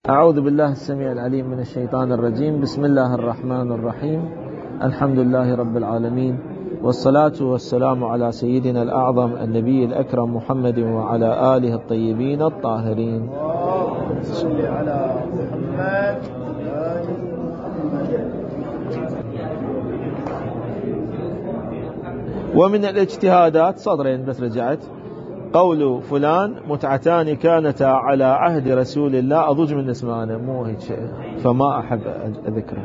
أعوذ بالله السميع العليم من الشيطان الرجيم. بسم الله الرحمن الرحيم. الحمد لله رب العالمين، والصلاة والسلام على سيدنا الأعظم النبي الأكرم محمد وعلى آله الطيبين الطاهرين. صل على محمد. ومن الاجتهادات صدرين بس رجعت قول فلان متعتان كانتا على عهد رسول الله. أضج من اسمه أنا مو هيك شيء فما أحب أذكره.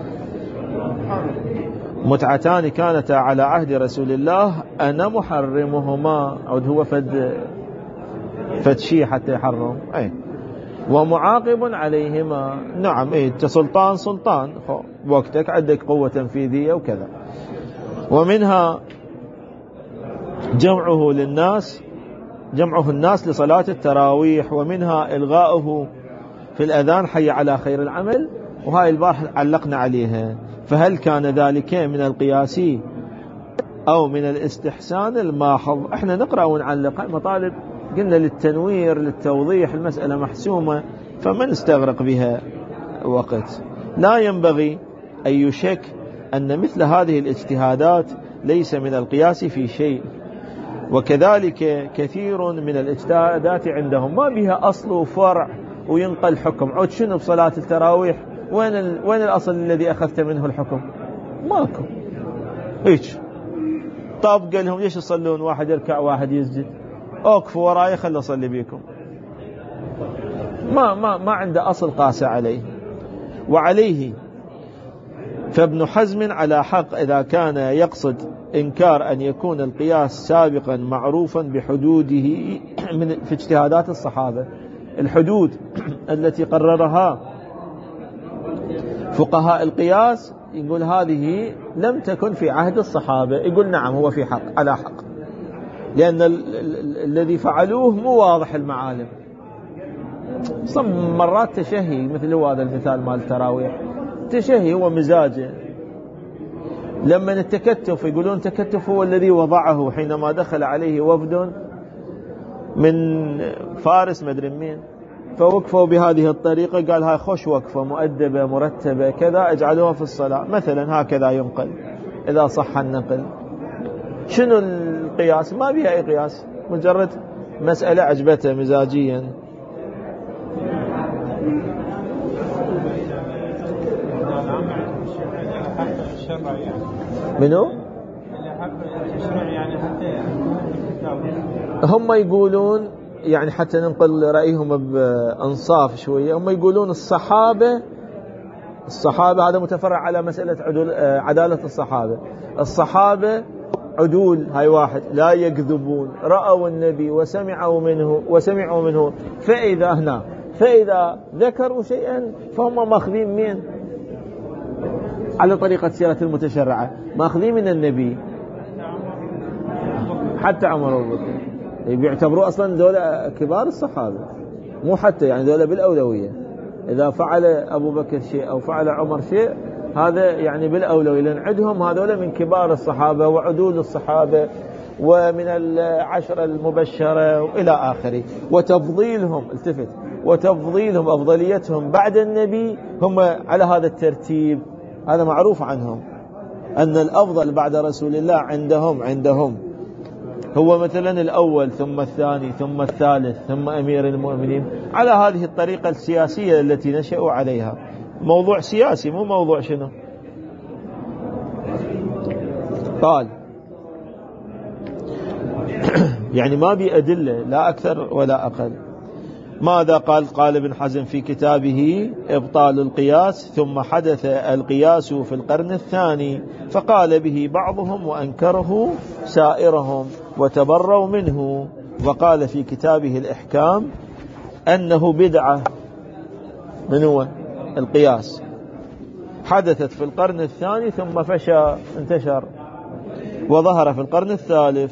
متعتان كانتا على عهد رسول الله أنا محرمهما. عود هو فد شيء حتى يحرم أي ومعاقب عليهما. نعم أي سلطان وقتك عندك قوة تنفيذية وكذا. ومنها جمعه الناس لصلاة التراويح. ومنها إلغاؤه في الأذان حي على خير العمل، وهاي البارح علقنا عليها. فهل كان ذلك من القياسي أو من الاستحسان الماحظ؟ احنا نقرأ ونعلق مطالب قلنا للتنوير للتوضيح، المسألة محسومة فما نستغرق بها وقت. لا ينبغي أن يشك أن مثل هذه الاجتهادات ليس من القياس في شيء. وكذلك كثير من الاجتهادات عندهم ما بها أصل وفرع وينقل حكم. عود شنو بصلاة التراويح؟ وين الأصل الذي أخذت منه الحكم؟ ماكو هيك. طب قال لهم ليش يصلون واحد يركع واحد يسجد؟ اوقفوا وراي خلي أصلي بيكم. ما عنده أصل قاس عليه. وعليه فابن حزم على حق إذا كان يقصد إنكار أن يكون القياس سابقا معروفا بحدوده في اجتهادات الصحابة. الحدود التي قررها فقهاء القياس يقول هذه لم تكن في عهد الصحابة. يقول نعم هو في حق على حق، لأن الذي فعلوه مو واضح المعالم. مرات تشهي مثل هذا المثال مال التراويح، تشهي هو مزاجه. لما التكتف يقولون التكتف هو الذي وضعه حينما دخل عليه وفد من فارس مدري مين، فوقفوا بهذه الطريقة. قال هاي خوش وقفة مؤدبة مرتبة كذا، اجعلوها في الصلاة مثلا. هكذا ينقل إذا صح النقل. شنو القياس؟ ما بها أي قياس، مجرد مسألة عجبته مزاجيا. منو؟ هم يقولون يعني حتى ننقل رأيهم بأنصاف شوية. هم يقولون الصحابة هذا متفرع على مسألة عدالة الصحابة عدول. هاي واحد لا يكذبون، رأوا النبي وسمعوا منه فإذا ذكروا شيئا فهم ماخذين مين؟ على طريقة سيرة المتشرعة ماخذين من النبي. حتى عمر وبكر بيعتبروا أصلا دولة كبار الصحابة، مو حتى يعني دولة بالأولوية. إذا فعل أبو بكر شيء أو فعل عمر شيء هذا يعني بالأولوية، لأن عندهم هذول من كبار الصحابة وعدول الصحابة ومن العشرة المبشرة وإلى آخره. وتفضيلهم أفضليتهم بعد النبي هم على هذا الترتيب. هذا معروف عنهم أن الأفضل بعد رسول الله عندهم هو مثلا الأول ثم الثاني ثم الثالث ثم أمير المؤمنين، على هذه الطريقة السياسية التي نشأوا عليها. موضوع سياسي مو موضوع شنو. قال يعني ما بأدلة لا أكثر ولا أقل. ماذا قال ابن حزم في كتابه إبطال القياس؟ ثم حدث القياس في القرن الثاني فقال به بعضهم وأنكره سائرهم وتبروا منه. وقال في كتابه الإحكام أنه بدعة. من هو القياس؟ حدثت في القرن الثاني ثم انتشر وظهر في القرن الثالث.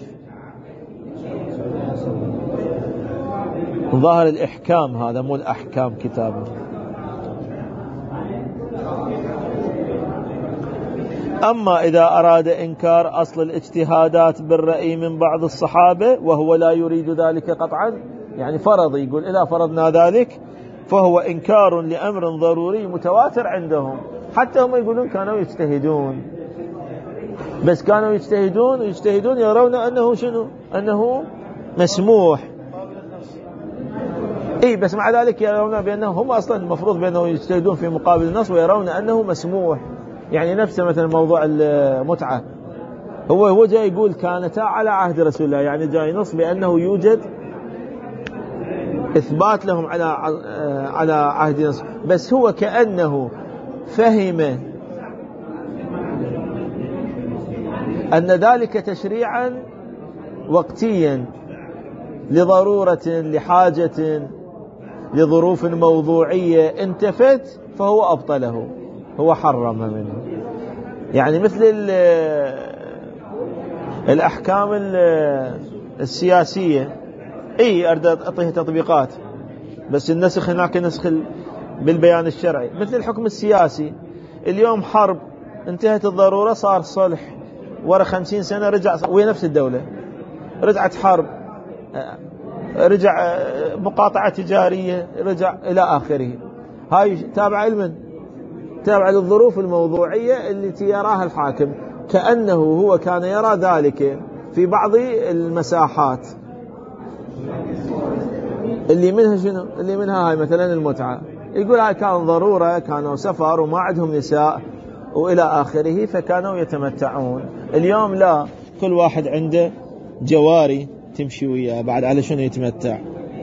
ظهر الإحكام، هذا مو الأحكام كتابه. أما إذا أراد إنكار أصل الاجتهادات بالرأي من بعض الصحابة وهو لا يريد ذلك قطعا، يعني فرض، يقول إذا فرضنا ذلك فهو إنكار لأمر ضروري متواتر عندهم. حتى هم يقولون كانوا يجتهدون، بس كانوا يجتهدون يرون أنه شنو؟ أنه مسموح. بس مع ذلك يرون بأنه هم أصلا المفروض بأنه يجتهدون في مقابل النص، ويرون أنه مسموح. يعني نفسه مثلا موضوع المتعة، هو جاي يقول كانتا على عهد رسول الله، يعني جاي نص بأنه يوجد إثبات لهم على عهد نص، بس هو كأنه فهم أن ذلك تشريعا وقتيا لضرورة لحاجة لظروف موضوعية انتفت، فهو أبطله، هو حرم منه. يعني مثل الأحكام السياسية، أريد أعطيها تطبيقات، بس النسخ هناك نسخ بالبيان الشرعي. مثل الحكم السياسي، اليوم حرب انتهت الضرورة، صار صلح، ورا 50 سنة رجع وهي نفس الدولة، رجعت حرب، رجع مقاطعة تجارية، رجع إلى آخره. هاي تابعة لمن؟ تابعة للظروف الموضوعية التي يراها الحاكم، كأنه هو كان يرى ذلك في بعض المساحات اللي منها شنو؟ اللي منها هاي مثلا المتعة، يقول هاي كان ضرورة، كانوا سفر وما عندهم نساء وإلى آخره، فكانوا يتمتعون. اليوم لا، كل واحد عنده جواري تمشي وياه بعد على شنو يتمتع.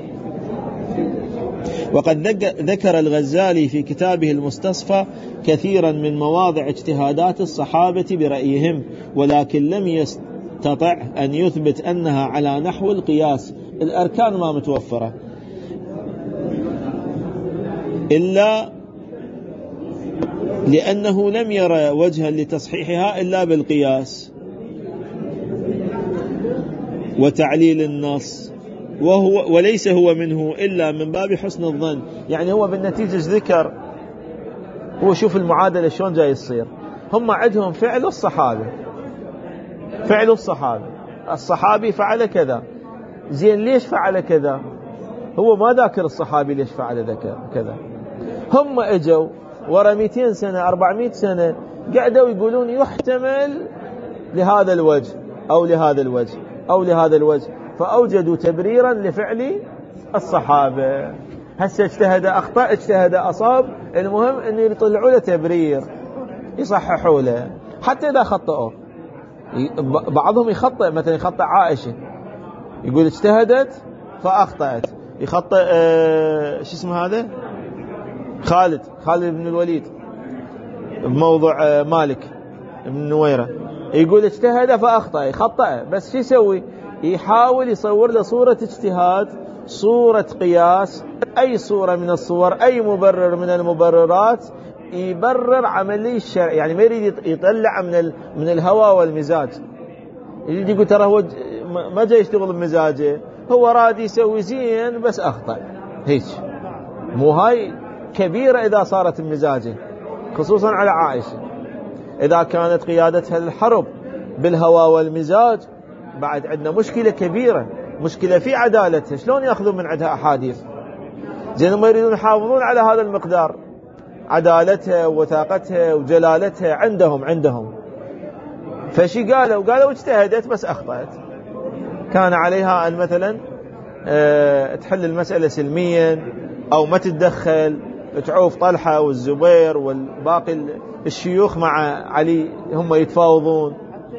وقد ذكر الغزالي في كتابه المستصفى كثيرا من مواضع اجتهادات الصحابة برأيهم، ولكن لم يستطع أن يثبت أنها على نحو القياس. الأركان ما متوفرة، إلا لأنه لم يرى وجها لتصحيحها إلا بالقياس وتعليل النص، وليس هو منه إلا من باب حسن الظن. يعني هو بالنتيجة ذكر، هو شوف المعادلة شلون جاي يصير. هم عندهم فعل الصحابة، الصحابي فعل كذا، زين ليش فعل كذا؟ هو ما ذاكر الصحابي ليش فعل كذا. هم اجوا ورا 200 سنة 400 سنة قعدوا يقولون يحتمل لهذا الوجه أو لهذا الوجه أو لهذا الوجه، فأوجدوا تبريرا لفعل الصحابة. هسه اجتهد أخطأ، اجتهد أصاب، المهم أن يطلعوا له تبرير يصححوا له. حتى إذا خطأوا، بعضهم يخطئ، مثلا يخطئ عائشة، يقول اجتهدت فأخطأت، يخطئ شو اسمه هذا خالد بن الوليد بموضوع مالك بن نويرة، يقول اجتهد فأخطأ، يخطأ، بس شو يسوي؟ يحاول يصور له صورة اجتهاد، صورة قياس، أي صورة من الصور، أي مبرر من المبررات يبرر عملي الشرع. يعني ما يريد يطلع من الهوى والمزاج، يريد يقول ترى هو ما جاي يشتغل بمزاجه، هو راد يسوي زين بس أخطأ. هيك مو هاي كبيرة إذا صارت بمزاجه، خصوصا على عائشة. إذا كانت قيادتها الحرب بالهوى والمزاج، بعد عندنا مشكلة كبيرة، مشكلة في عدالتها. شلون يأخذون من عندها أحاديث؟ زين هم يريدون يحافظون على هذا المقدار، عدالتها ووثاقتها وجلالتها عندهم. فشي قالوا اجتهدت بس أخطأت، كان عليها أن مثلا تحل المسألة سلميا، أو ما تتدخل، تعوف طلحة والزبير والباقي الشيوخ مع علي هم يتفاوضون.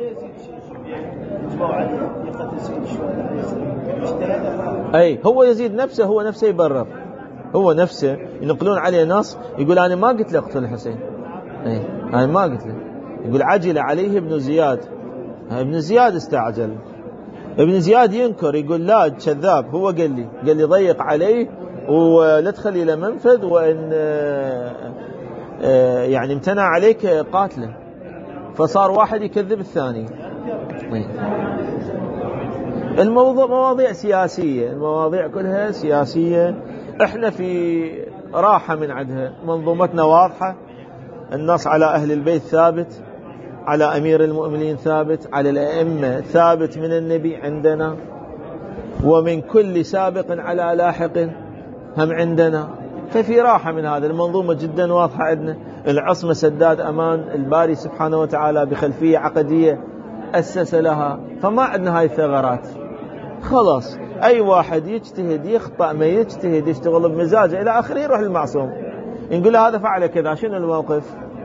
هو يزيد نفسه، هو نفسه يبرر، هو نفسه ينقلون عليه نص يقول أنا ما قلت له اقتل الحسين، أنا ما قلت له. يقول عجل عليه ابن زياد، ابن زياد استعجل. ابن زياد ينكر، يقول لا كذاب، هو قال لي ضيق عليه ولا تخلي له منفذ، وإن يعني امتنع عليك قاتله. فصار واحد يكذب الثاني. الموضوع مواضيع سياسية، المواضيع كلها سياسية. احنا في راحة من عندها، منظومتنا واضحة، النص على أهل البيت ثابت، على أمير المؤمنين ثابت، على الأئمة ثابت من النبي عندنا، ومن كل سابق على لاحق هم عندنا. ففي راحة من هذا. المنظومة جدا واضحة عندنا، العصمة سداد أمان الباري سبحانه وتعالى بخلفية عقدية أسس لها، فما عندنا هاي الثغرات. خلاص أي واحد يجتهد يخطأ، ما يجتهد يشتغل بمزاجه إلى آخره يروح للمعصوم، نقول له هذا فعل كذا، شنو الموقف؟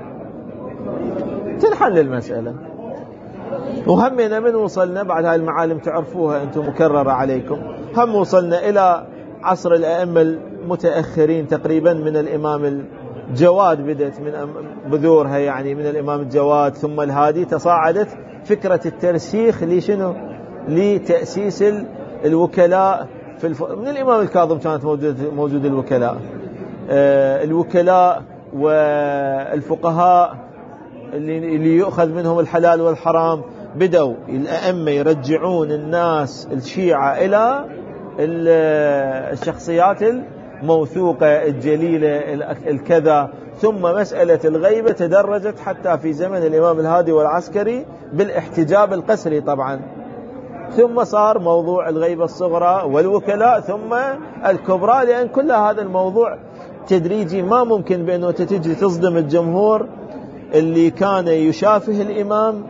تنحل المسألة. وهمنا من وصلنا بعد هاي المعالم تعرفوها أنتم مكررة عليكم، هم وصلنا إلى عصر الأئمة المتأخرين تقريبا من الإمام الجواد، بدأت من بذورها يعني من الإمام الجواد ثم الهادي، تصاعدت فكرة الترسيخ لشنو؟ لتأسيس الوكلاء من الإمام الكاظم كانت موجود الوكلاء، الوكلاء والفقهاء اللي يؤخذ منهم الحلال والحرام. بدأوا الأئمة يرجعون الناس الشيعة إلى الشخصيات الموثوقة الجليلة الكذا. ثم مسألة الغيبة تدرجت حتى في زمن الإمام الهادي والعسكري بالاحتجاب القسري طبعا، ثم صار موضوع الغيبة الصغرى والوكلاء ثم الكبرى، لأن كل هذا الموضوع تدريجي، ما ممكن بأنه تجي تصدم الجمهور اللي كان يشافه الإمام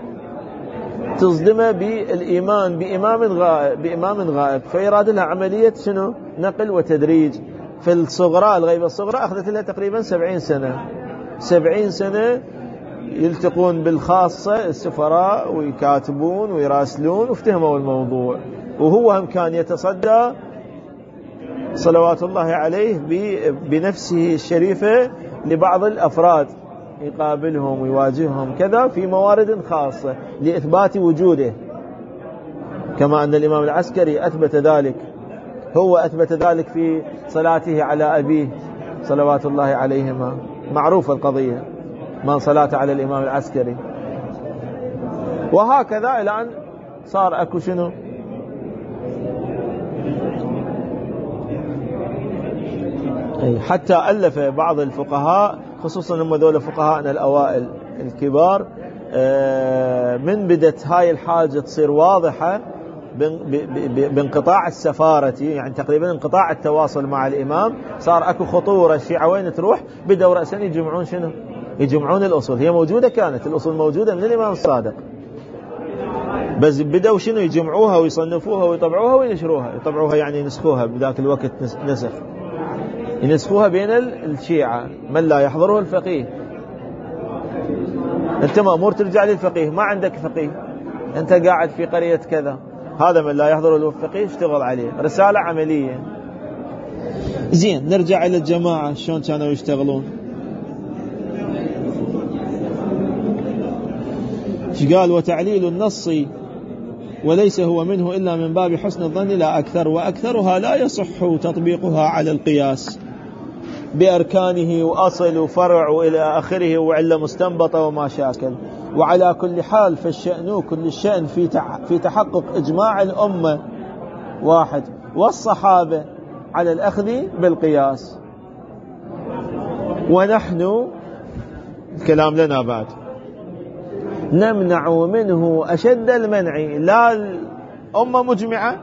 تصدمه بالإيمان بإمام غائب، فيراد لها عملية شنو؟ نقل وتدريج. في الصغرى الغيبة الصغرى أخذت لها تقريبا 70 سنة يلتقون بالخاصة السفراء ويكاتبون ويراسلون وافتهموا الموضوع. وهو هم كان يتصدى صلوات الله عليه بنفسه الشريفة لبعض الأفراد، يقابلهم ويواجههم كذا في موارد خاصة لإثبات وجوده، كما أن الإمام العسكري أثبت ذلك، هو أثبت ذلك في صلاته على أبيه صلوات الله عليهما، معروفة القضية من صلاة على الإمام العسكري. وهكذا إلى أن صار أكو شنو؟ حتى ألف بعض الفقهاء، خصوصا هم ذول فقهاءنا الأوائل الكبار، من بدت هاي الحاجة تصير واضحة بانقطاع السفارة، يعني تقريبا انقطاع التواصل مع الإمام، صار أكو خطورة الشيعة وين تروح، بدأوا رأسا يجمعون شنو؟ يجمعون الأصول. هي موجودة، كانت الأصول موجودة من الإمام الصادق، بس بدأوا شنو؟ يجمعوها ويصنفوها ويطبعوها وينشروها. يطبعوها يعني ينسخوها، بذاك الوقت نسخ، ينسخوها بين الشيعة من لا يحضره الفقيه. أنت مأمور ترجع للفقيه، ما عندك فقيه، أنت قاعد في قرية كذا، هذا من لا يحضره الفقيه اشتغل عليه، رسالة عملية. زين، نرجع إلى الجماعة شلون كانوا يشتغلون. قال: وتعليل النص وليس هو منه إلا من باب حسن الظن لا أكثر، وأكثرها لا يصح تطبيقها على القياس بأركانه وأصل وفرع وإلى آخره وعلة مستنبطة وما شاكل. وعلى كل حال فالشأن كل الشأن في تحقق إجماع الأمة واحد والصحابة على الأخذ بالقياس. ونحن كلام لنا بعد نمنع منه أشد المنع، لا الأمة مجمعة،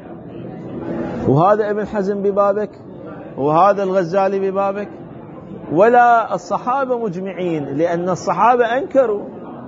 وهذا ابن حزم ببابك وهذا الغزالي ببابك، ولا الصحابة مجمعين، لأن الصحابة أنكروا.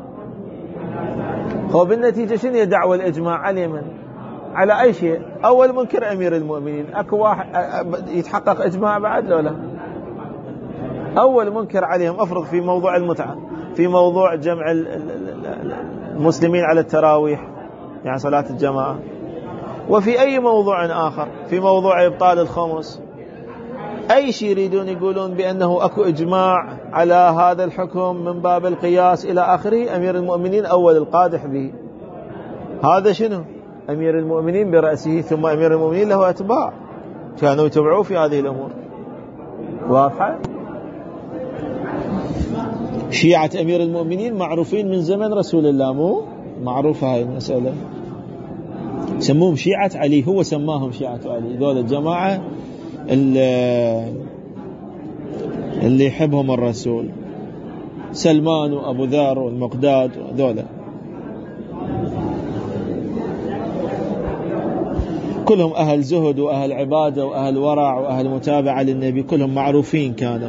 وبالنتيجة شنو هي دعوة الإجماع على من؟ على أي شيء؟ أول منكر أمير المؤمنين، أكو واحد يتحقق إجماع بعد لو لا؟ أول منكر عليهم أفرض في موضوع المتعة، في موضوع جمع المسلمين على التراويح يعني صلاة الجماعة، وفي أي موضوع آخر، في موضوع إبطال الخمس، أي شيء يريدون يقولون بأنه أكو إجماع على هذا الحكم من باب القياس إلى آخره، أمير المؤمنين أول القادح به. هذا شنو؟ أمير المؤمنين برأسه، ثم أمير المؤمنين له أتباع كانوا يتبعوه في هذه الأمور. واضحة؟ شيعة أمير المؤمنين معروفين من زمن رسول الله، مو معروفة هاي المسألة، سموهم شيعة علي، هو سماهم شيعة علي، ذول الجماعة اللي يحبهم الرسول، سلمان وأبو ذر والمقداد ذولا وكلهم أهل زهد وأهل عبادة وأهل ورع وأهل متابعة للنبي، كلهم معروفين كانوا.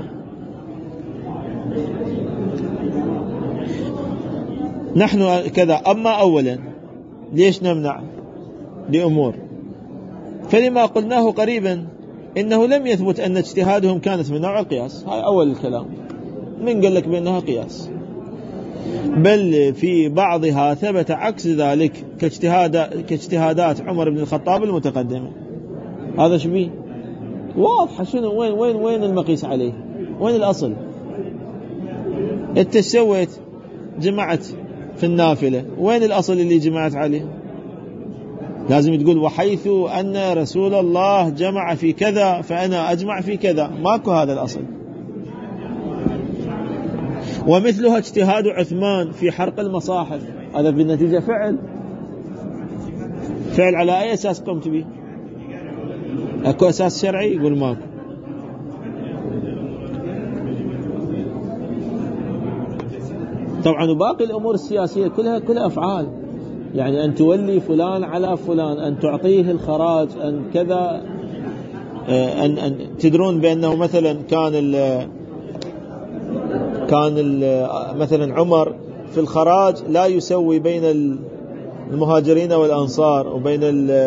نحن كذا. أما أولا ليش نمنع؟ لأمور، فلما قلناه قريبا إنه لم يثبت أن اجتهادهم كانت من نوع القياس. هاي أول الكلام. من قال لك بأنها قياس؟ بل في بعضها ثبت عكس ذلك كاجتهادات عمر بن الخطاب المتقدمة. هذا شبيه واضح. شنو وين المقيس عليه؟ وين الأصل؟ انت سويت جمعت في النافلة، وين الأصل اللي جمعت عليه؟ لازم تقول وحيث أن رسول الله جمع في كذا فأنا أجمع في كذا. ماكو هذا الأصل. ومثلها اجتهاد عثمان في حرق المصاحف، هذا بالنتيجة فعل على أي أساس قمت به؟ أكو أساس شرعي؟ يقول ماكو. طبعا وباقي الأمور السياسية كلها أفعال، يعني أن تولي فلان على فلان، أن تعطيه الخراج، أن كذا، أن تدرون بأنه مثلا كان مثلا عمر في الخراج لا يسوي بين المهاجرين والأنصار وبين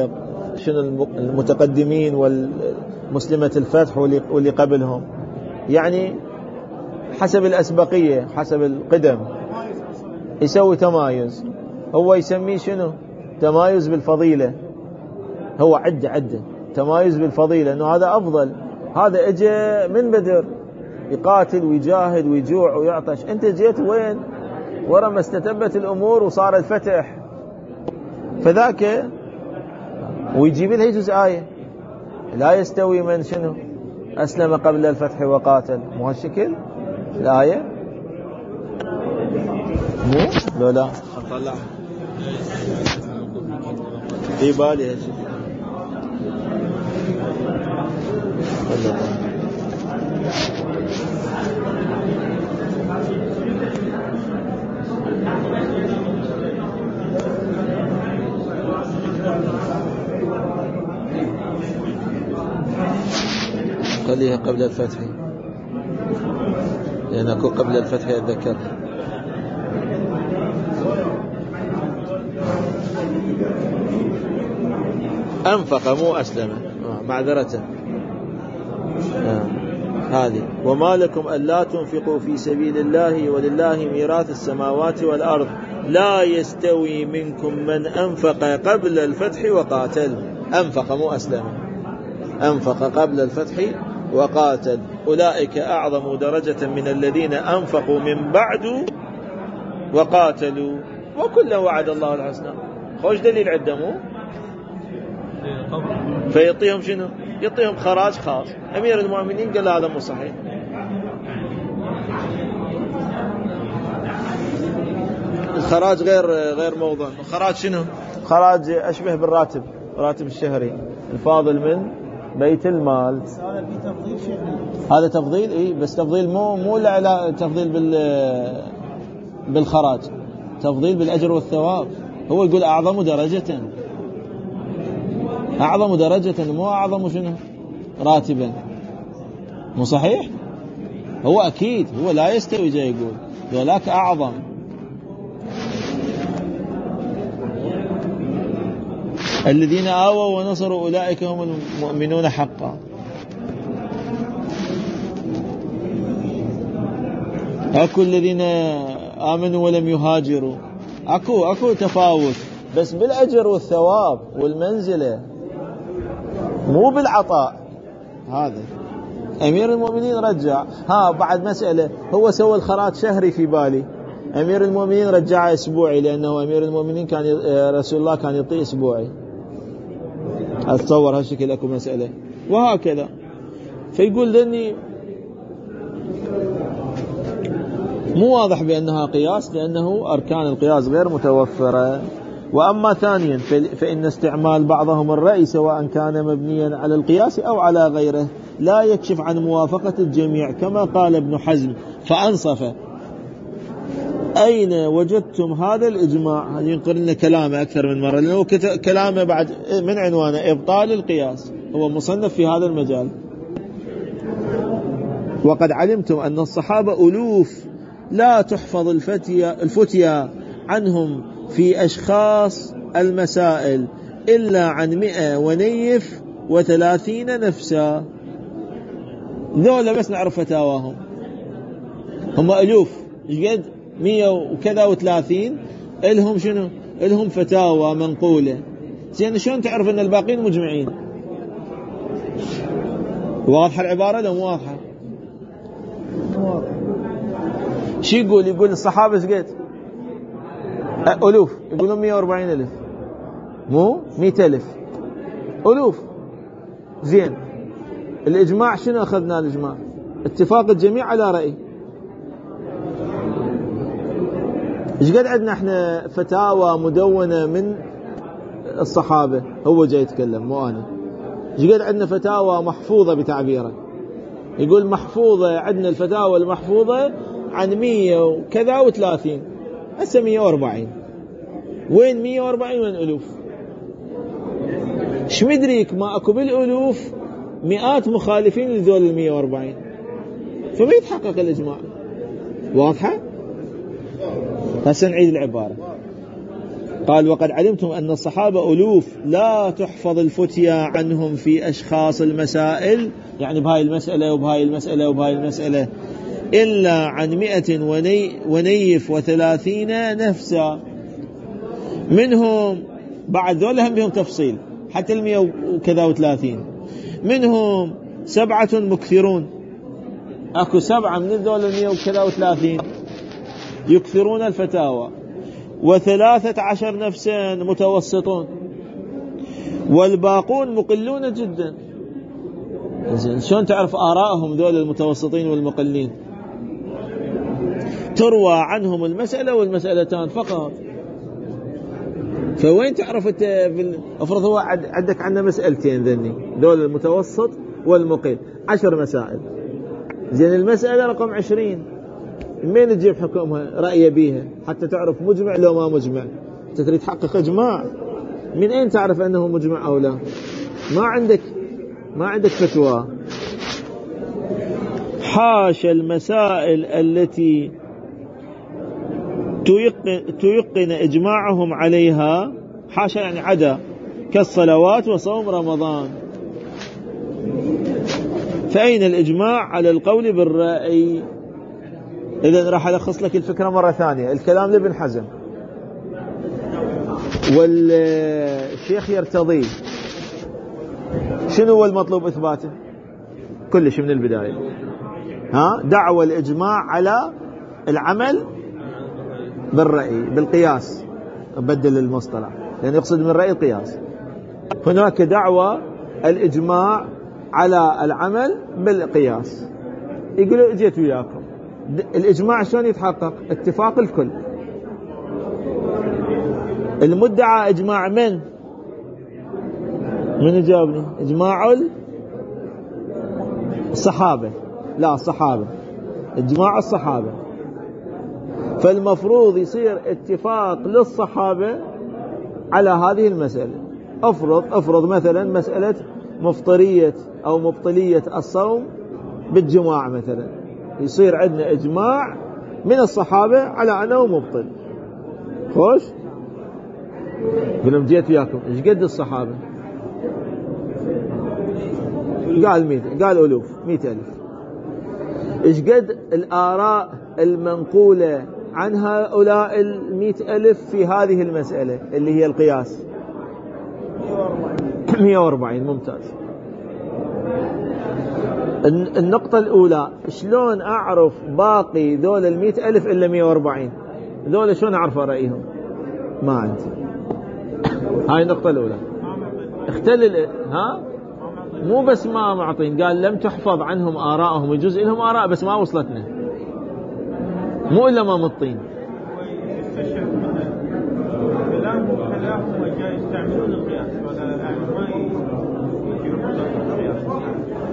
المتقدمين والمسلمة الفتح واللي قبلهم، يعني حسب الأسبقية حسب القدم يسوي تمايز. هو يسميه شنو؟ تمايز بالفضيلة. هو عدة تمايز بالفضيلة، أنه هذا أفضل، هذا اجى من بدر يقاتل ويجاهد ويجوع ويعطش، أنت جيت وين؟ ورا ما استتبت الأمور وصار الفتح. فذاك ويجيب له يجوز آية لا يستوي من شنو أسلم قبل الفتح وقاتل. مو هالشكل الآية؟ مو لو لا أطلع في بالي هالشكل. خليها قبل الفتح، لأن أكون قبل الفتح أتذكر. أنفق مو أسلم، معذرة. هذه وما لكم ألا تنفقوا في سبيل الله ولله ميراث السماوات والأرض لا يستوي منكم من أنفق قبل الفتح وقاتل. أنفق مو أسلم، أنفق قبل الفتح وقاتل أولئك أعظم درجة من الذين أنفقوا من بعد وقاتلوا وكلا وعد الله الحسنى. خوش دليل عدموا فيعطيهم شنو؟ يعطيهم خراج خاص. أمير المؤمنين قال هذا مو صحيح. الخراج غير موضوع. خراج شنو؟ خراج أشبه بالراتب، راتب الشهري الفاضل من بيت المال. هذا تفضيل إيه، بس تفضيل مو لا تفضيل بالخراج، تفضيل بالأجر والثواب. هو يقول أعظم درجة، أعظم درجة مو أعظم شنو راتبا. مو صحيح؟ هو أكيد هو لا يستوي، جاي يقول ذولاك أعظم. الذين آووا ونصروا أولئك هم المؤمنون حقا. أكو الذين آمنوا ولم يهاجروا، أكو تفاوت بس بالأجر والثواب والمنزلة مو بالعطاء. هذا أمير المؤمنين رجع. بعد مسألة، هو سوى الخراج شهري في بالي، أمير المؤمنين رجع أسبوعي، لأنه أمير المؤمنين كان رسول الله كان يعطي أسبوعي. أتصور هالشكل أكو مسألة وهكذا. فيقول لأني مو واضح بأنها قياس، لأنه أركان القياس غير متوفرة. وأما ثانيا فإن استعمال بعضهم الرأي سواء كان مبنيا على القياس أو على غيره لا يكشف عن موافقة الجميع، كما قال ابن حزم فأنصف أين وجدتم هذا الإجماع؟ هذا ينقل لنا كلامه أكثر من مرة، لأنه كلامه بعد من عنوانه إبطال القياس، هو مصنف في هذا المجال. وقد علمتم أن الصحابة ألوف لا تحفظ الفتيا عنهم في أشخاص المسائل إلا عن 130 نفسا. ذولا بس نعرف فتاواهم، هم ألوف، قد 100 وكذا و30 إلهم شنو؟ إلهم فتاوى منقولة. زين شلون تعرف أن الباقين مجمعين؟ واضحة العبارة لو مو واضحة؟ شي يقول الصحابة قد ألوف، يقولون 140,000 مو 100,000 ألوف. زين الإجماع شنو أخذنا؟ الإجماع اتفاق الجميع على رأي. إيش قد عندنا احنا فتاوى مدونة من الصحابة؟ هو جاي يتكلم مو أنا. إيش قد عندنا فتاوى محفوظة بتعبيره؟ يقول محفوظة، عندنا الفتاوى المحفوظة عن 100 وكذا و30، هسه 140. وين 140 وين ألوف؟ ايش مدريك ما اكو بالألوف مئات مخالفين لذول 140، فما يتحقق الإجماع. واضحة؟ هسه نعيد العبارة. قال وقد علمتم أن الصحابة ألوف لا تحفظ الفتيا عنهم في أشخاص المسائل، يعني بهاي المسألة وبهاي المسألة وبهاي المسألة، إلا عن 130 نفسا. منهم بعد ذول هم بهم تفصيل حتى 100 وكذا و30. منهم 7 مكثرون، أكو 7 من ذول 100 وكذا و30 يكثرون الفتاوى، و13 نفسا متوسطون، والباقون مقلون جدا. شلون تعرف آراءهم ذول المتوسطين والمقلين؟ تروى عنهم المسألة والمسألتان فقط. فوين تعرف انت افرض هو عندك عندنا مسألتين ذني، ذول المتوسط والمقل، 10 مسائل. زين المسألة رقم 20 من تجيب حكمها رأي بيها حتى تعرف مجمع لو ما مجمع؟ انت تريد تحقق اجماع، من اين تعرف انه مجمع او لا؟ ما عندك فتوى. حاشا المسائل التي تيقن إجماعهم عليها، حاشا يعني عدا، كالصلوات وصوم رمضان. فأين الإجماع على القول بالرأي؟ إذن راح ألخص لك الفكرة مرة ثانية. الكلام لابن حزم والشيخ يرتضي، شنو هو المطلوب إثباته؟ كل شيء من البداية. دعوى الإجماع على العمل بالرأي بالقياس، بدل المصطلح لأن يقصد من رأي القياس. هناك دعوة الإجماع على العمل بالقياس. يقولوا اجيت وياكم الإجماع شلون يتحقق؟ اتفاق الكل. المدعى إجماع من يجاوبني؟ إجماع الصحابة. لا الصحابة، إجماع الصحابة. فالمفروض يصير اتفاق للصحابة على هذه المسألة. افرض مثلا مسألة مفطرية أو مبطلية الصوم بالجماع مثلا، يصير عندنا إجماع من الصحابة على أنه مبطل. خوش قلهم جيت وياكم ايش قد الصحابة؟ قال 100، قال ألوف، 100,000. ايش قد الآراء المنقولة عن هؤلاء 100,000 في هذه المسألة اللي هي القياس؟ 140. ممتاز. النقطة الأولى، شلون أعرف باقي ذول 100,000 إلا 140؟ ذول شلون أعرف رأيهم؟ ما عندي. هاي النقطة الأولى. اختلل مو بس ما معطين، قال لم تحفظ عنهم آراءهم، يجوز لهم آراء بس ما وصلتنا، مو إلا ما مطين. يستعملون القياس ولا ما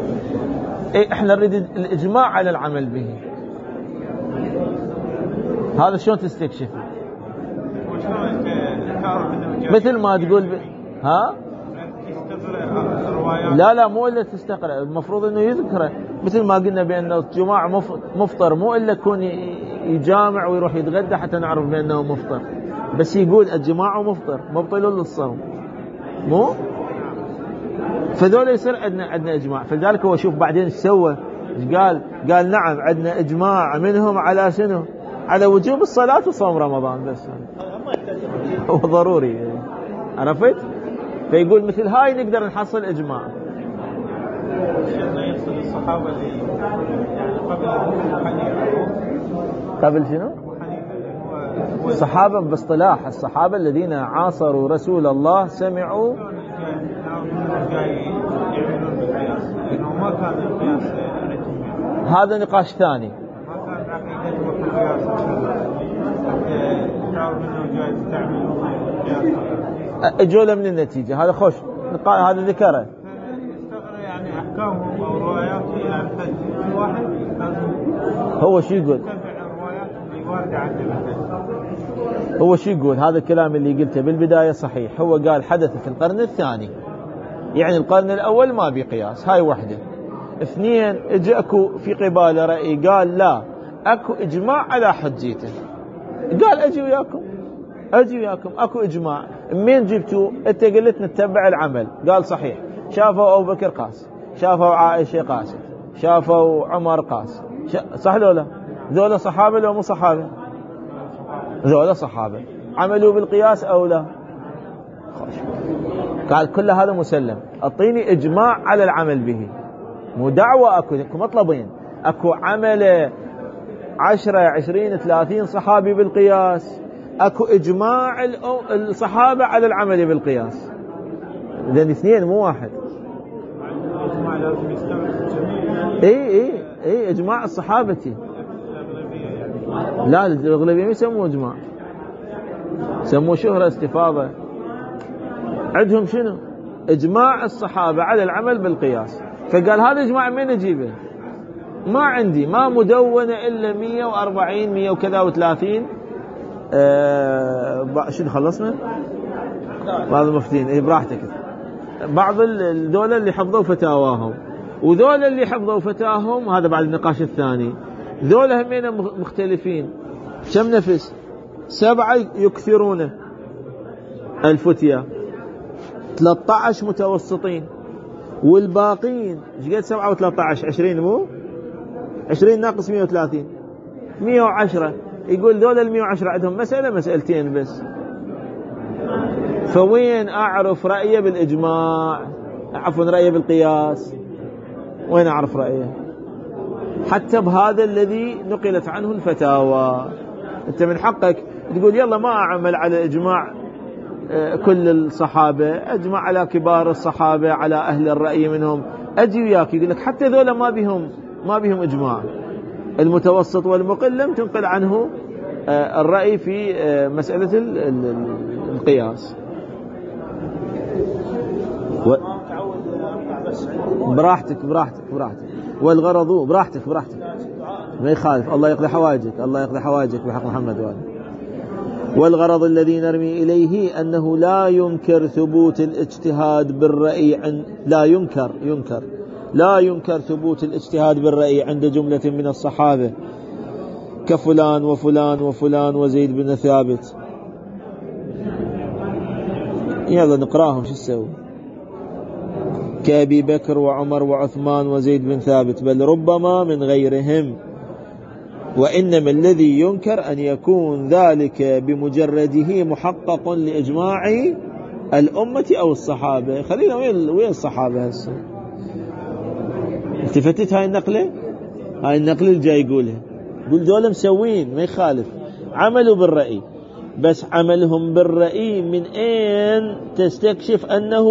احنا نريد الإجماع على العمل به. هذا شلون تستكشف؟ مثل ما تقول ها؟ لا مو إلا تستقرأ، المفروض أنه يذكره، مثل ما قلنا بأنه الجماع مفطر، مو إلا يكون يجامع ويروح يتغدى حتى نعرف بأنه مفطر، بس يقول الجماع مفطر مبطل للصوم، مو؟ فذولا يصير عندنا إجماع. فلذلك هو شوف بعدين ايش سوى، قال نعم عندنا إجماع منهم على شنو؟ على وجوب الصلاة وصوم رمضان، بس هو ضروري، عرفت؟ فيقول مثل هاي نقدر نحصل إجماع. الصحابة اللي يعني قبل شنو؟ الصحابة باصطلاح الصحابة الذين عاصروا رسول الله سمعوا يعملون بالقياس، لأنه ما كان القياس هذا نقاش ثاني. ما كان عقيدتهم في القياس تعرف انه جاي تعملون القياس، اجوا له من النتيجة، هذا خوش هذا ذكره. يعني احكامهم او رواياتهم الى الحد، كل واحد هو شو يقول؟ الروايات اللي وارده عنه بالحد. هو شو يقول؟ هذا الكلام اللي قلته بالبداية صحيح، هو قال حدث في القرن الثاني، يعني القرن الأول ما بقياس، هاي واحدة. اثنين، اجى اكو في قبالة رأي قال لا اكو اجماع على حجيته، قال اجي وياكم اكو اجماع، من جبتوا؟ انت قلت نتبع العمل، قال صحيح، شافوا ابو بكر قاس، شافوا عائشة قاس، شافوا عمر قاس، صح لو لا؟ ذولا صحابة لو مو صحابة؟ ذولا صحابة، عملوا بالقياس او لا؟ قال كل هذا مسلم، اعطيني اجماع على العمل به، مو دعوة اكو مطلبين، اكو عمل 10 20 30 صحابي بالقياس، اكو اجماع الصحابة على العمل بالقياس، لان اثنين مو واحد. الاجماع لازم يستوعب الجميع. اي اجماع الصحابة. لا الاغلبية ما يسموه اجماع، يسموه شهرة استفاضة. عندهم شنو؟ اجماع الصحابة على العمل بالقياس. فقال هذا اجماع من اجيبه؟ ما عندي، ما مدونة الا 140 100 وكذا و30. شنو خلصنا؟ بعض المفتين براحتك. بعض الدولة اللي حفظوا فتاواهم، وذولا اللي حفظوا فتاهم، هذا بعد النقاش الثاني، ذولا همين مختلفين. كم نفس؟ 7 يكثرون الفتية، 13 متوسطين، والباقين ايش قد 7 و13 20 مو 20 ناقص 130 110. يقول ذول ال 110 عندهم مسألتين بس. فوين اعرف رأيه بالاجماع؟ عفوا رأيه بالقياس، وين اعرف رأيه؟ حتى بهذا الذي نقلت عنه الفتاوى، انت من حقك تقول يلا ما اعمل على اجماع كل الصحابة، اجمع على كبار الصحابة، على اهل الرأي منهم، اجي وياك يقول لك حتى ذولا ما بهم اجماع، المتوسط والمقل لم تنقل عنه الرأي في مسألة القياس. براحتك والغرض براحتك ما يخالف، الله يقضي حوائجك بحق محمد وآله. والغرض الذي نرمي إليه أنه لا ينكر ثبوت الاجتهاد بالرأي لا ينكر ثبوت الاجتهاد بالرأي عند جملة من الصحابة كفلان وفلان وفلان وزيد بن ثابت. يلا نقراهم شو السوي؟ كأبي بكر وعمر وعثمان وزيد بن ثابت، بل ربما من غيرهم. وإنما الذي ينكر أن يكون ذلك بمجرده محقق لإجماع الأمة أو الصحابة. خلينا وين الصحابة هسه؟ التفتت هاي النقلة اللي جاي يقولها، يقول دول مسوين ما يخالف، عملوا بالرأي، بس عملهم بالرأي من أين تستكشف أنه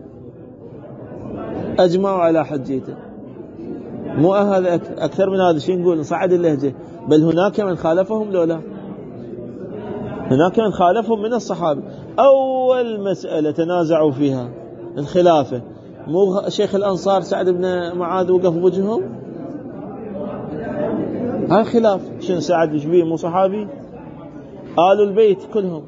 أجمعوا على حجيته؟ مو هذا أكثر من هذا. شو نقول؟ نصعد اللهجة، بل هناك من خالفهم لولا، هناك من خالفهم من الصحابة. أول مسألة تنازعوا فيها الخلافة، مو شيخ الأنصار سعد بن معاذ وقف بوجههم؟ هاي خلاف. شنو سعد بشبيه مو صحابي؟ آل البيت كلهم،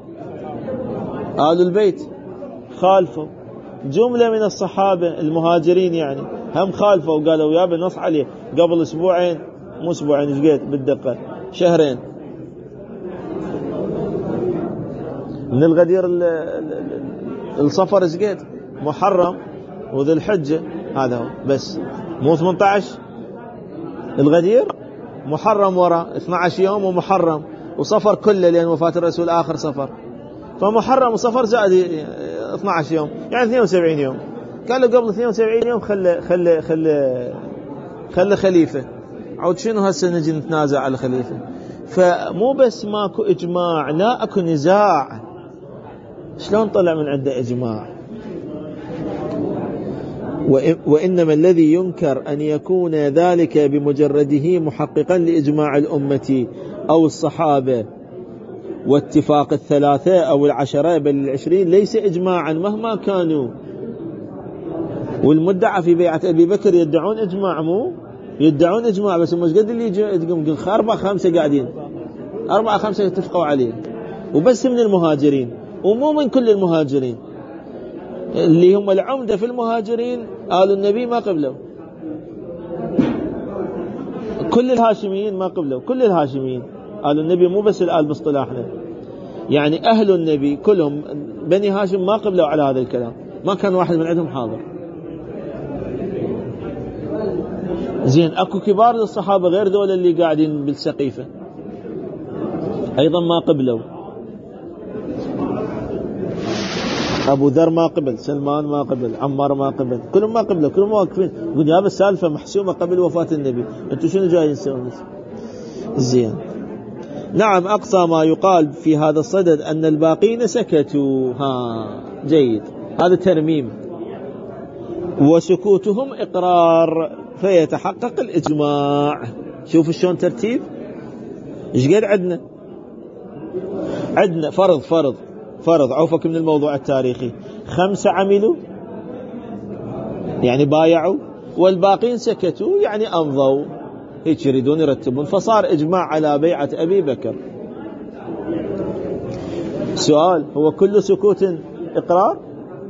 آل البيت خالفوا. جملة من الصحابة المهاجرين يعني هم خالفوا وقالوا يا بنص عليه قبل أسبوعين، مو أسبوعين إيش قد بالدقة، شهرين من الغدير الصفر إيش قد، محرم وذي الحجة، هذا هو بس، مو 18 الغدير محرم وراء 12 يوم ومحرم وصفر كله لأن وفاة الرسول آخر صفر، فمحرم وصفر زائد 12 يوم يعني 72 يوم. قالوا قبل 72 يوم خلى خليفة، عود شنو هسه نجي نتنازع على خليفة؟ فمو بس ماكو إجماع، لا أكو نزاع. شلون طلع من عنده إجماع؟ وإنما الذي ينكر أن يكون ذلك بمجرده محققا لإجماع الأمة أو الصحابة واتفاق الثلاثة أو العشرة بل 20 ليس إجماعا مهما كانوا. والمدعى في بيعة أبي بكر يدعون إجماع، مو يدعون إجماع بس مش قد اللي يجي 4-5 قاعدين 4-5 يتفقوا عليه، وبس من المهاجرين ومو من كل المهاجرين، اللي هم العمدة في المهاجرين آل النبي ما قبلوا، كل الهاشميين ما قبلوا، كل الهاشميين آل النبي مو بس الآل باصطلاحنا، يعني أهل النبي كلهم بني هاشم ما قبلوا على هذا الكلام، ما كان واحد من عندهم حاضر. زين أكو كبار للصحابة غير ذول اللي قاعدين بالسقيفة أيضا ما قبلوا، أبو ذر ما قبل، سلمان ما قبل، عمار ما قبل، كلهم ما قبلوا، كلهم واقفين يقول يا بس سالفة محسومة قبل وفاة النبي، أنتوا شنو جايين تسوون؟ زين نعم، أقصى ما يقال في هذا الصدد أن الباقين سكتوا. جيد، هذا ترميم، وسكوتهم إقرار فيتحقق الإجماع. شوف شلون ترتيب، إيش قد عندنا فرض عوفك من الموضوع التاريخي، 5 عملوا يعني بايعوا، والباقين سكتوا يعني أمضوا، هيك يريدون يرتبون، فصار إجماع على بيعة أبي بكر. سؤال، هو كل سكوت إقرار؟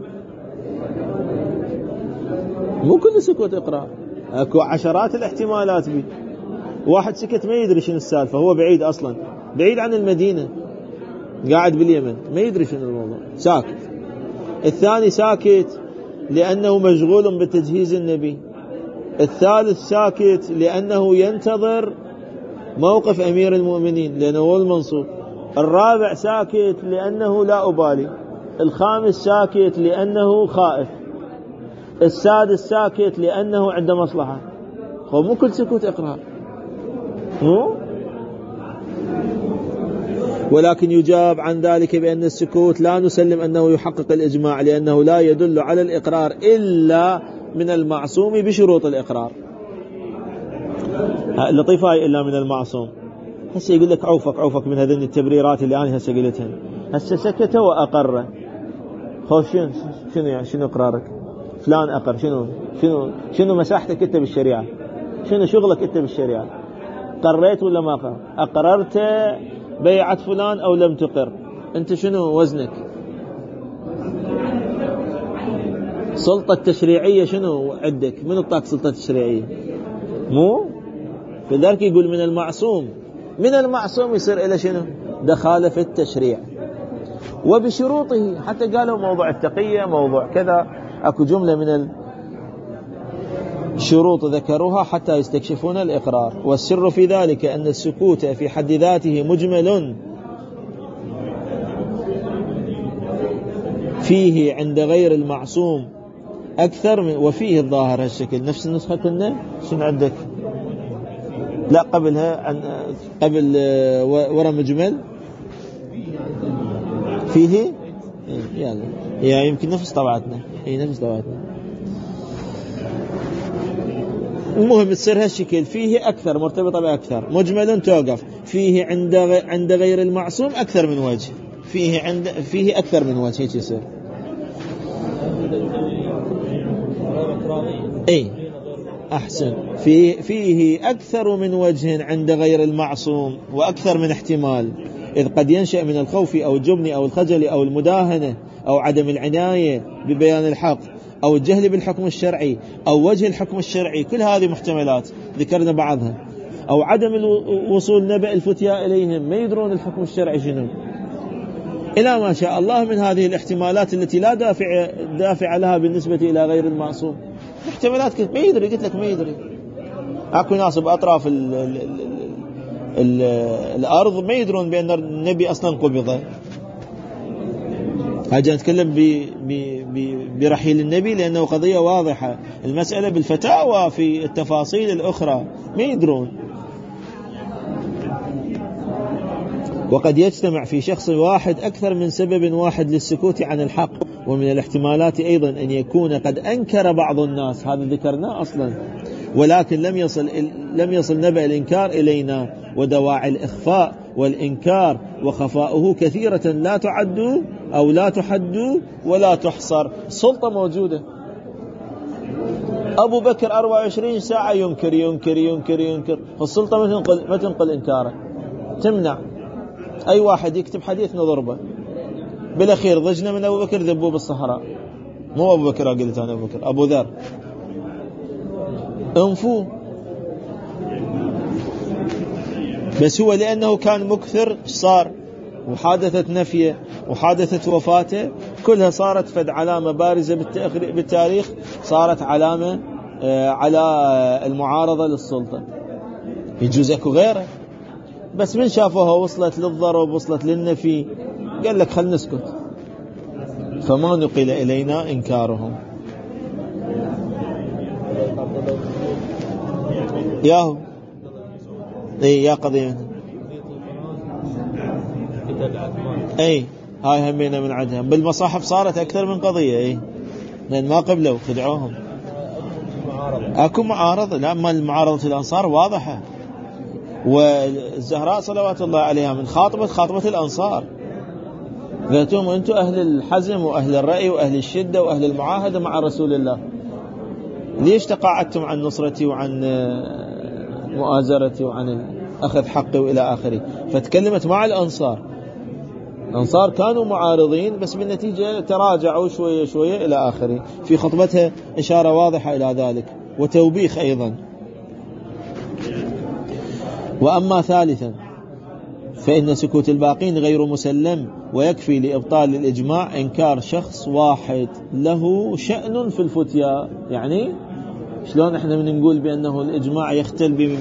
مو كل سكوت إقرار، أكو عشرات الاحتمالات بي. واحد سكت ما يدري شنو السالفة، هو بعيد أصلا، بعيد عن المدينة، قاعد باليمن ما يدري شنو الموضوع، ساكت. الثاني ساكت لأنه مشغول بتجهيز النبي. الثالث ساكت لأنه ينتظر موقف أمير المؤمنين لأنه هو المنصوب. الرابع ساكت لأنه لا أبالي. الخامس ساكت لأنه خائف. السادس ساكت لأنه عنده مصلحة. هو مو كل سكوت إقرار، مو، ولكن يجاب عن ذلك بأن السكوت لا نسلم أنه يحقق الإجماع، لأنه لا يدل على الإقرار إلا من المعصوم بشروط الإقرار. اللطيفة إلا من المعصوم. هسه يقول لك عوفك من هذين التبريرات اللي أنا هسه قلتها. هسه سكت وأقر، خوف شنو يعني، شنو إقرارك؟ فلان أقر، شنو مساحتك أنت بالشريعة؟ شنو شغلك أنت بالشريعة؟ قريت ولا ما قررت؟ أقررت بيعة فلان أو لم تقر؟ أنت شنو وزنك؟ سلطة تشريعية شنو عندك؟ من اعطاك سلطة تشريعية؟ مو، فذلك يقول من المعصوم يصير إلى شنو؟ دخال في التشريع وبشروطه. حتى قالوا موضوع التقية، موضوع كذا، أكو جملة من الشروط ذكروها حتى يستكشفون الإقرار. والسر في ذلك أن السكوت في حد ذاته مجمل فيه عند غير المعصوم أكثر من، وفيه الظاهر هالشكل. نفس النسخة كنا شنو عندك؟ لا قبلها، قبل ورا مجمل فيه، يعني يمكن نفس طبعتنا، نفس طبعتنا. المهم تصير هالشكل، فيه أكثر مرتبطة بأكثر، مجمل توقف فيه عند غير المعصوم أكثر من وجه، فيه أكثر من وجه، هيك يصير. أحسن، فيه أكثر من وجه عند غير المعصوم وأكثر من احتمال. إذ قد ينشأ من الخوف أو الجبن أو الخجل أو المداهنة أو عدم العناية ببيان الحق أو الجهل بالحكم الشرعي أو وجه الحكم الشرعي، كل هذه محتملات ذكرنا بعضها، أو عدم وصول نبأ الفتيا إليهم، ما يدرون الحكم الشرعي شنو، إلى ما شاء الله من هذه الاحتمالات التي لا دافع لها بالنسبة إلى غير المعصوم. احتمالات ما يدري، قلت لك ما يدري. أكو ناس بأطراف الأرض ما يدرون بأن النبي أصلا قبض. هاجي نتكلم برحيل النبي لأنه قضية واضحة. المسألة بالفتاوى في التفاصيل الأخرى ما يدرون. وقد يجتمع في شخص واحد أكثر من سبب واحد للسكوت عن الحق. ومن الاحتمالات أيضا أن يكون قد أنكر بعض الناس، هذا ذكرناه أصلا، ولكن لم يصل نبأ الإنكار إلينا. ودواعي الإخفاء والإنكار وخفاؤه كثيرة لا تعد أو لا تحد ولا تحصر. السلطة موجودة، أبو بكر 24 ساعة ينكر ينكر ينكر ينكر، السلطة ما تنقل إنكاره، تمنع. أي واحد يكتب حديث نضربه. بالأخير ضجنا من أبو بكر ذبوه بالصحراء. مو أبو بكر قلت أنا، أبو بكر، أبو ذر، انفوه. بس هو لأنه كان مكثر صار، وحادثت نفيه وحادثت وفاته، كلها صارت فد علامة بارزة بالتاريخ، صارت علامة على المعارضة للسلطة. يجوز اكو غيره، بس من شافوها وصلت للضرب وصلت للنفي قال لك خل نسكت، فما نقل إلينا إنكارهم. ياهو اي يا قضية اي هاي همينا من عدها بالمصاحف، صارت أكثر من قضية. اي لأن ما قبلوا خدعوهم. اكو معارضة، لا ما المعارضة الأنصار واضحة، والزهراء صلوات الله عليها من خاطبة الأنصار، ذاتهم أنتم أهل الحزم وأهل الرأي وأهل الشدة وأهل المعاهدة مع رسول الله، ليش تقاعدتم عن نصرتي وعن مؤازرتي وعن أخذ حقي وإلى آخره. فتكلمت مع الأنصار. الأنصار كانوا معارضين بس بالنتيجة تراجعوا شوية شوية إلى آخره. في خطبتها إشارة واضحة إلى ذلك وتوبيخ أيضا. وأما ثالثا فإن سكوت الباقين غير مسلم، ويكفي لإبطال الإجماع إنكار شخص واحد له شأن في الفتيا. يعني شلون احنا من نقول بأنه الإجماع يختل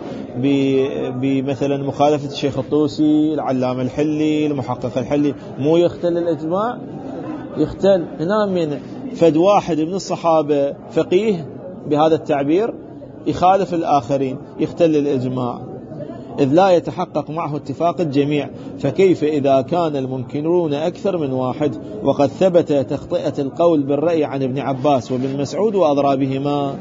بمثلا مخالفة الشيخ الطوسي، العلامة الحلي، المحقق الحلي، مو يختل الإجماع؟ يختل. هنا من فد واحد من الصحابة فقيه بهذا التعبير يخالف الآخرين يختل الإجماع، إذ لا يتحقق معه اتفاق الجميع، فكيف إذا كان المنكرون أكثر من واحد؟ وقد ثبت تخطئة القول بالرأي عن ابن عباس وابن مسعود وأضرابهما.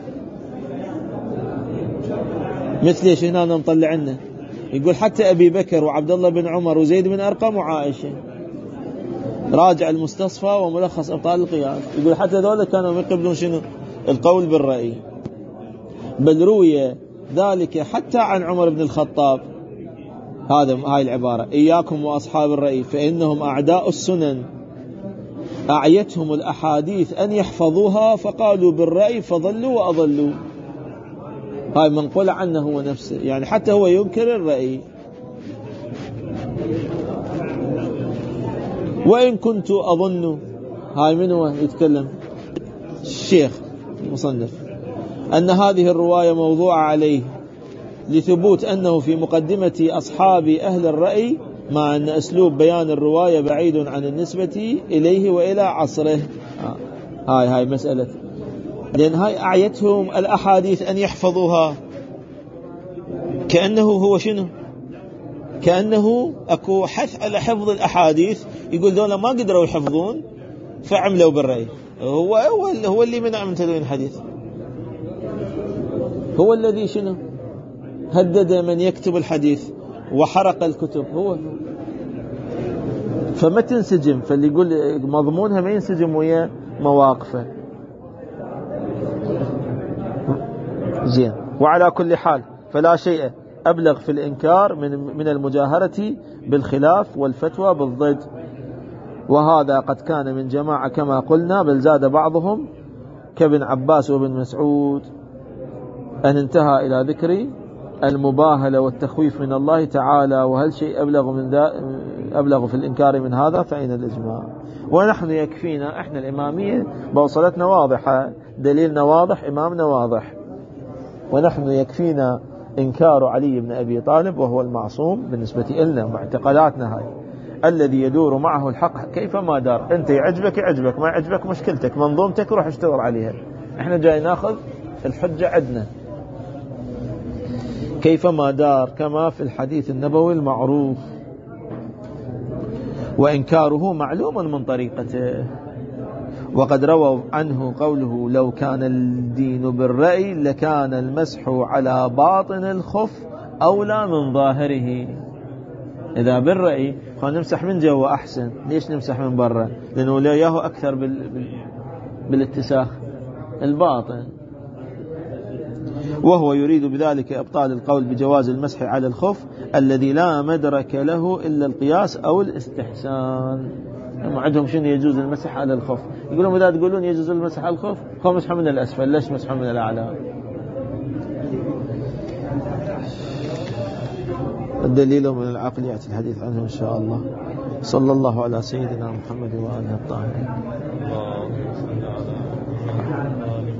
مثل ايش هنا نطلع عنه؟ يقول حتى أبي بكر وعبد الله بن عمر وزيد بن أرقم وعائشة. راجع المستصفى وملخص أبطال القياس، يقول حتى ذولا كانوا يقبلون شنو؟ القول بالرأي. بل روي ذلك حتى عن عمر بن الخطاب، هاي العبارة: إياكم وأصحاب الرأي فإنهم أعداء السنن، أعيتهم الأحاديث أن يحفظوها فقالوا بالرأي فضلوا وأضلوا. هاي منقول عنه هو نفسه، يعني حتى هو ينكر الرأي. وإن كنت أظن، هاي من هو يتكلم؟ الشيخ المصنف، أن هذه الرواية موضوعة عليه لثبوت أنه في مقدمة أصحاب أهل الرأي، مع أن أسلوب بيان الرواية بعيد عن النسبة إليه وإلى عصره. هاي مسألة، لأن هاي أعيتهم الأحاديث أن يحفظوها، كأنه هو شنو؟ كأنه أكو حث على حفظ الأحاديث، يقول دولة ما قدروا يحفظون فعملوا بالرأي. هو اللي منع من تدوين الحديث، هو الذي شنو؟ هدد من يكتب الحديث وحرق الكتب هو. فما تنسجم، فاللي يقول مضمونها ما ينسجم ويا مواقفه. زين. وعلى كل حال فلا شيء أبلغ في الإنكار من المجاهرة بالخلاف والفتوى بالضد. وهذا قد كان من جماعة كما قلنا، بل زاد بعضهم كابن عباس وابن مسعود أن انتهى إلى ذكر المباهلة والتخويف من الله تعالى. وهل شيء أبلغ في الإنكار من هذا؟ فأين الإجماع؟ ونحن يكفينا إحنا الإمامية بوصلتنا واضحة، دليلنا واضح، إمامنا واضح، ونحن يكفينا إنكار علي بن أبي طالب وهو المعصوم بالنسبة لنا معتقلاتنا هاي، الذي يدور معه الحق كيفما دار. أنت يعجبك يعجبك، ما يعجبك مشكلتك، منظومتك روح اشتغل عليها، إحنا جاي ناخذ الحجة عندنا كيفما دار، كما في الحديث النبوي المعروف. وإنكاره معلوم من طريقته. وقد رووا عنه قوله: لو كان الدين بالرأي لكان المسح على باطن الخف أولى من ظاهره. إذا بالرأي نمسح من جوا أحسن، ليش نمسح من برا؟ لأنه لا ياهو أكثر بالاتساخ الباطن. وهو يريد بذلك إبطال القول بجواز المسح على الخف الذي لا مدرك له إلا القياس أو الاستحسان. هم عندهم شنو يجوز المسح على الخف، يقولون إذا تقولون يجوز المسح على الخف مسحوا من الأسفل، ليش مسحوا من الأعلى؟ الدليل من العقل يأتي الحديث عنه إن شاء الله. صلى الله على سيدنا محمد وآله الطاهرين.